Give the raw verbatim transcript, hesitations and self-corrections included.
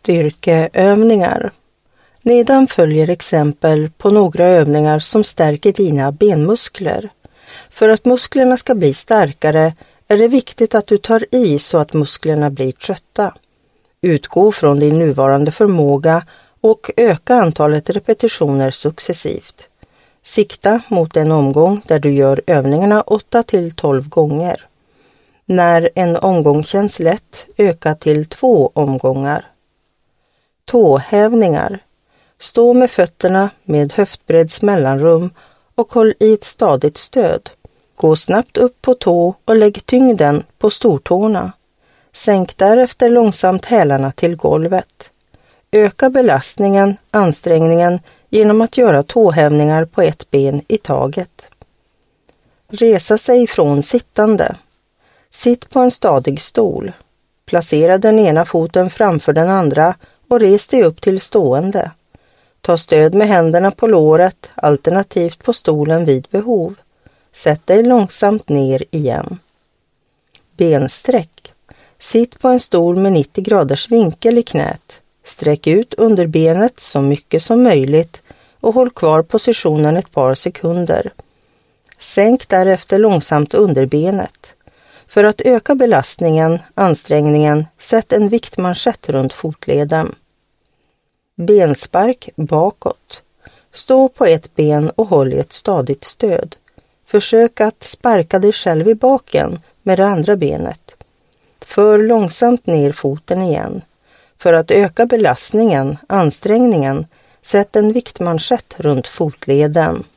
Styrkeövningar. Nedan följer exempel på några övningar som stärker dina benmuskler. För att musklerna ska bli starkare är det viktigt att du tar i så att musklerna blir trötta. Utgå från din nuvarande förmåga och öka antalet repetitioner successivt. Sikta mot en omgång där du gör övningarna åtta till tolv gånger. När en omgång känns lätt, öka till två omgångar. Tåhävningar. Stå med fötterna med höftbredds mellanrum och håll i ett stadigt stöd. Gå snabbt upp på tå och lägg tyngden på stortårna. Sänk därefter långsamt hälarna till golvet. Öka belastningen, ansträngningen genom att göra tåhävningar på ett ben i taget. Resa sig från sittande. Sitt på en stadig stol. Placera den ena foten framför den andra och res dig upp till stående. Ta stöd med händerna på låret, alternativt på stolen vid behov. Sätt dig långsamt ner igen. Bensträck. Sitt på en stol med nittio graders vinkel i knät. Sträck ut underbenet så mycket som möjligt och håll kvar positionen ett par sekunder. Sänk därefter långsamt underbenet. För att öka belastningen, ansträngningen, sätt en viktmanschett runt fotleden. Benspark bakåt. Stå på ett ben och håll i ett stadigt stöd. Försök att sparka dig själv i baken med det andra benet. För långsamt ner foten igen. För att öka belastningen, ansträngningen, sätt en viktmanschett runt fotleden.